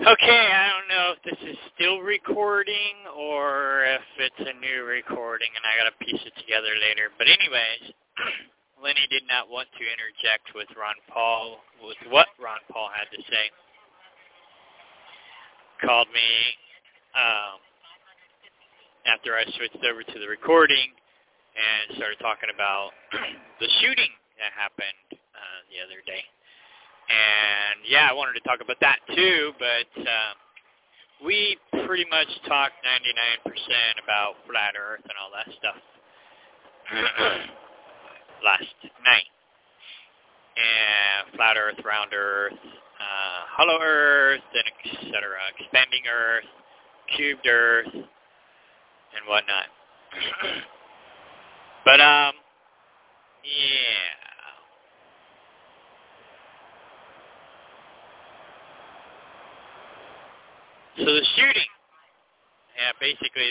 Okay, I don't know if this is still recording or if it's a new recording and I gotta piece it together later. But anyways, Lenny did not want to interject with what Ron Paul had to say. Called me after I switched over to the recording and started talking about the shooting that happened the other day. And, yeah, I wanted to talk about that, too, but we pretty much talked 99% about flat Earth and all that stuff last night. And flat Earth, round Earth, hollow Earth, and et cetera, expanding Earth, cubed Earth, and whatnot. But, yeah. So the shooting, basically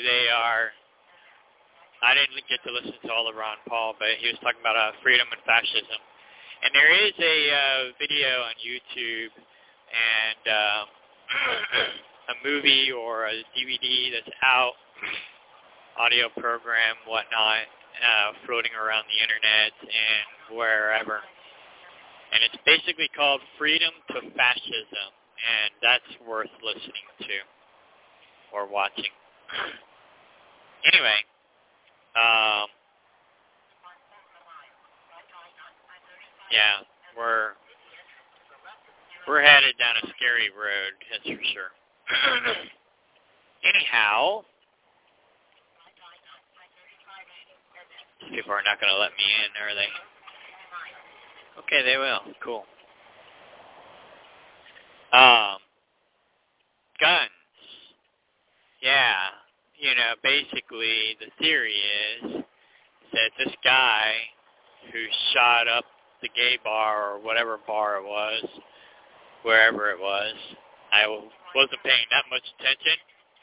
I didn't get to listen to all of Ron Paul, but he was talking about freedom and fascism. And there is a video on YouTube and a movie or a DVD that's out, audio program, whatnot, floating around the internet and wherever. And it's basically called Freedom to Fascism. And that's worth listening to or watching. Anyway, yeah, we're headed down a scary road, that's for sure. Anyhow, these people are not going to let me in, are they? Okay, they will. Cool. Guns. Yeah, basically the theory is that this guy who shot up the gay bar or whatever bar it was, wherever it was, I wasn't paying that much attention.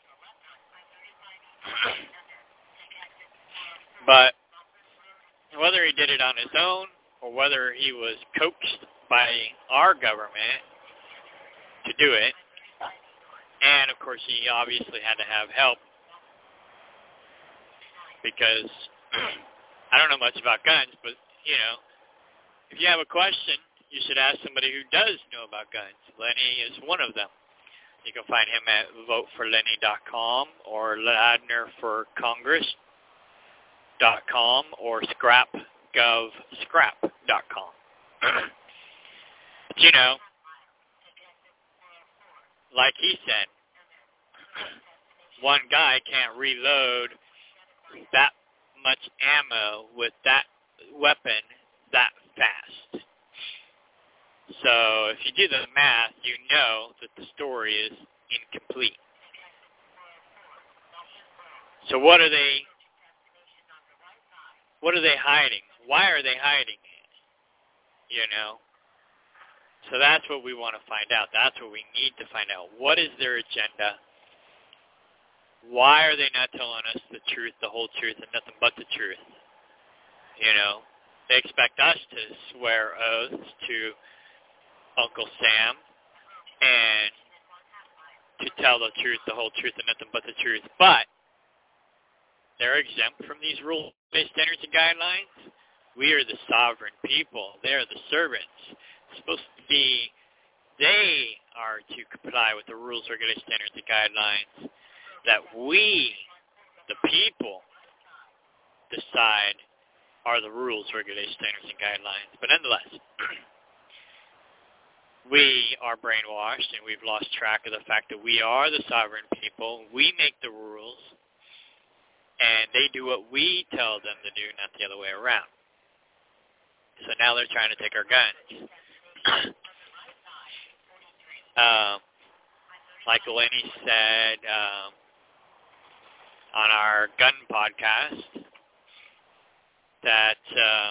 But whether he did it on his own or whether he was coaxed by our government to do it, and of course he obviously had to have help because I don't know much about guns, but if you have a question, you should ask somebody who does know about guns. Lenny is one of them. You can find him at voteforlenny.com or ladnerforcongress.com or scrapgovscrap.com. But like he said, one guy can't reload that much ammo with that weapon that fast. So if you do the math, you know that the story is incomplete. So what are they hiding? Why are they hiding it? So that's what we want to find out. That's what we need to find out. What is their agenda? Why are they not telling us the truth, the whole truth, and nothing but the truth? They expect us to swear oaths to Uncle Sam and to tell the truth, the whole truth, and nothing but the truth. But they're exempt from these rule-based standards and guidelines. We are the sovereign people. They are the servants. It's supposed to be they are to comply with the rules, regulations, standards, and guidelines that we, the people, decide are the rules, regulations, standards, and guidelines. But nonetheless, we are brainwashed and we've lost track of the fact that we are the sovereign people. We make the rules, and they do what we tell them to do, not the other way around. So now they're trying to take our guns. Like Lenny said on our gun podcast, that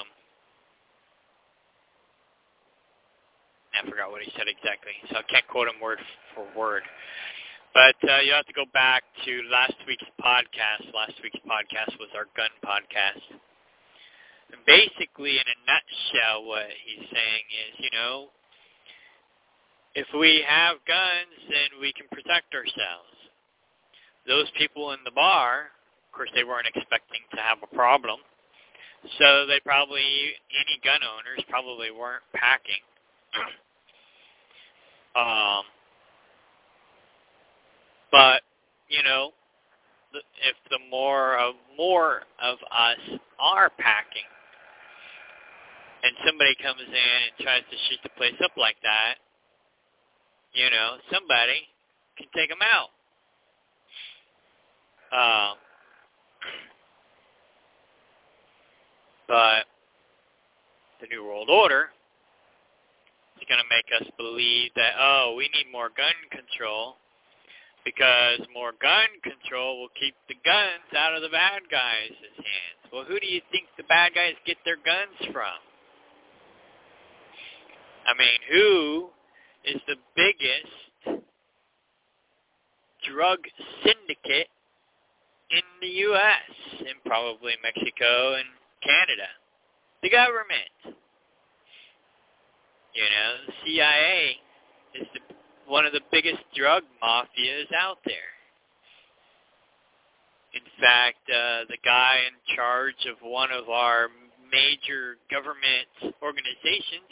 I forgot what he said exactly, so I can't quote him word for word. But you have to go back to last week's podcast. Last week's podcast was our gun podcast. And basically, in a nutshell, what he's saying is, if we have guns, then we can protect ourselves. Those people in the bar, of course, they weren't expecting to have a problem. So they probably, any gun owners probably weren't packing. But, you know, if the more of us are packing, and somebody comes in and tries to shoot the place up like that, you know, somebody can take them out. But the New World Order is going to make us believe that, oh, we need more gun control because more gun control will keep the guns out of the bad guys' hands. Well, who do you think the bad guys get their guns from? I mean, who is the biggest drug syndicate in the U.S. and probably Mexico and Canada? The government. You know, the CIA is one of the biggest drug mafias out there. In fact, the guy in charge of one of our major government organizations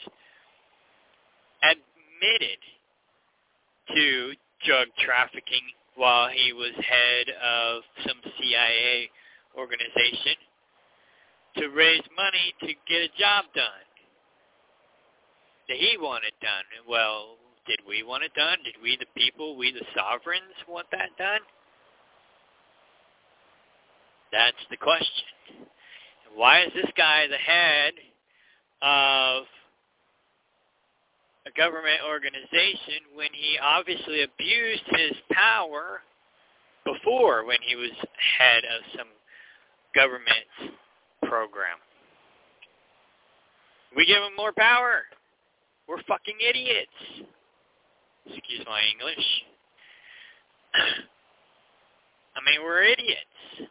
admitted to drug trafficking while he was head of some CIA organization to raise money to get a job done that he wanted done. Well, did we want it done? Did we, the people, we the sovereigns, want that done? That's the question. Why is this guy the head of a government organization when he obviously abused his power before when he was head of some government program? We give him more power. We're fucking idiots. Excuse my English. I mean, we're idiots.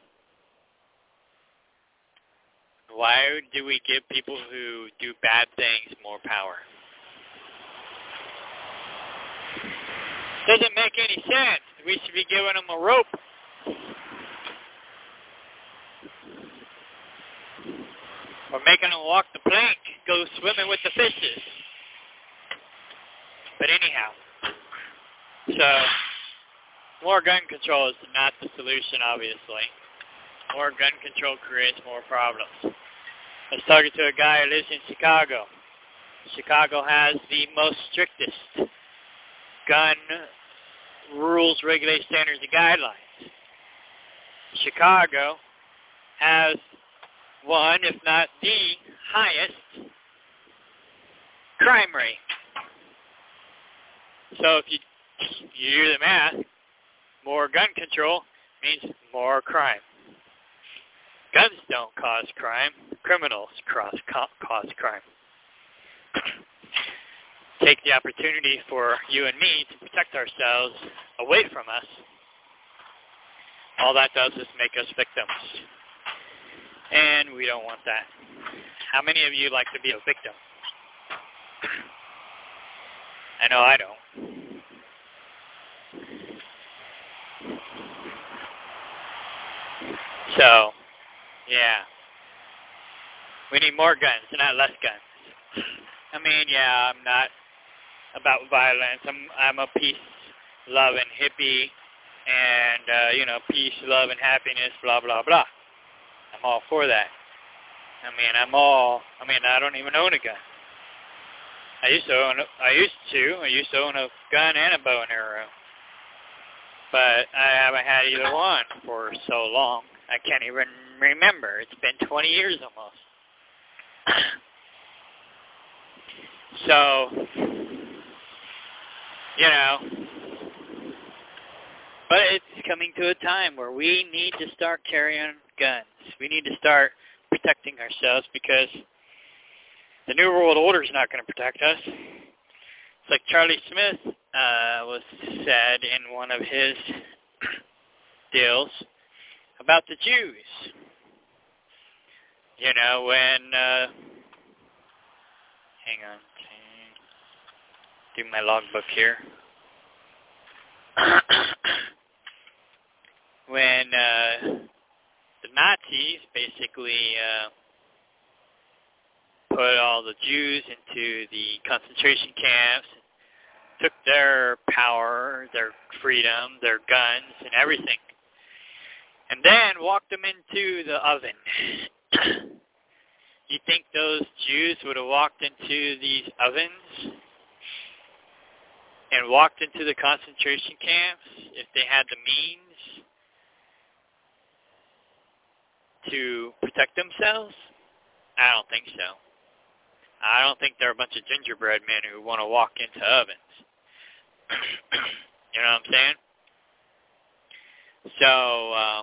Why do we give people who do bad things more power? Doesn't make any sense. We should be giving them a rope. Or making them walk the plank, go swimming with the fishes. But anyhow, so more gun control is not the solution, obviously. More gun control creates more problems. I was talking to a guy who lives in Chicago. Chicago has the most strictest gun rules, regulations, standards, and guidelines. Chicago has one, if not the highest crime rate. So if you do the math, more gun control means more crime. Guns don't cause crime. Criminals cause crime. Take the opportunity for you and me to protect ourselves away from us. All that does is make us victims. And we don't want that. How many of you like to be a victim? I know I don't. So, yeah. We need more guns, not less guns. I mean, yeah, I'm not about violence. I'm a peace-loving hippie and, peace, love, and happiness, blah, blah, blah. I'm all for that. I don't even own a gun. I used to own a gun and a bow and arrow. But I haven't had either one for so long. I can't even remember. It's been 20 years almost. So, but it's coming to a time where we need to start carrying guns. We need to start protecting ourselves because the New World Order is not going to protect us. It's like Charlie Smith was said in one of his deals about the Jews. When, hang on. do my logbook here. When the Nazis basically put all the Jews into the concentration camps, took their power, their freedom, their guns, and everything, and then walked them into the oven. You think those Jews would have walked into these ovens and walked into the concentration camps if they had the means to protect themselves? I don't think so. I don't think they're a bunch of gingerbread men who want to walk into ovens. You know what I'm saying? So,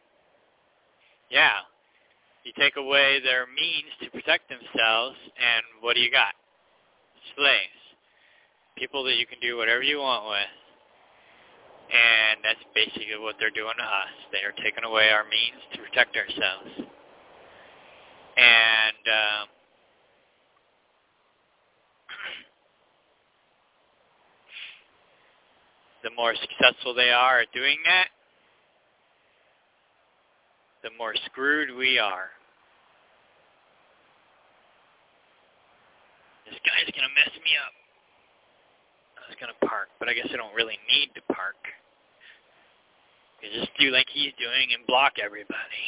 yeah. You take away their means to protect themselves, and what do you got? Slaves. People that you can do whatever you want with. And that's basically what they're doing to us. They are taking away our means to protect ourselves. And the more successful they are at doing that, the more screwed we are. This guy's going to mess me up. I was going to park, but I guess I don't really need to park. You just do like he's doing and block everybody.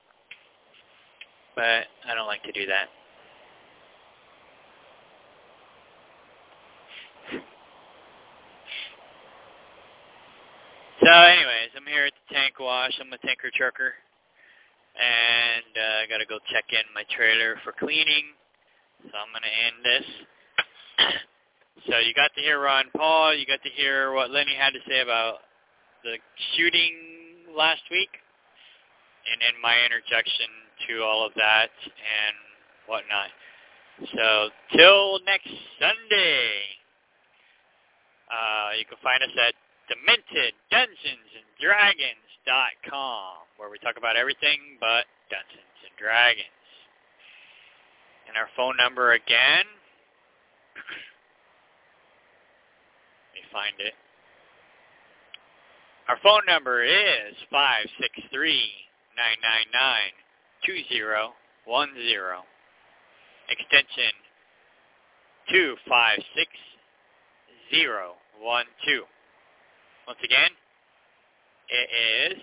But I don't like to do that. So anyways, I'm here at the tank wash. I'm a tanker trucker. And I got to go check in my trailer for cleaning. So I'm going to end this. So you got to hear Ron Paul. You got to hear what Lenny had to say about the shooting last week. And then my interjection to all of that and whatnot. So till next Sunday, you can find us at DementedDungeonsandDragons.com, where we talk about everything but Dungeons and Dragons. And our phone number again, let me find it. Our phone number is 563-999-2010, extension 256012. Once again, it is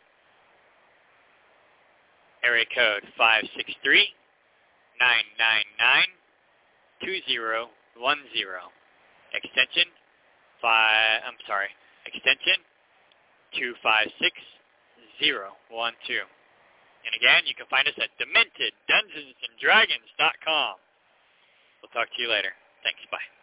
area code 563-999-2010, extension extension 256012. And again, you can find us at DementedDungeonsandDragons.com. We'll talk to you later. Thanks. Bye.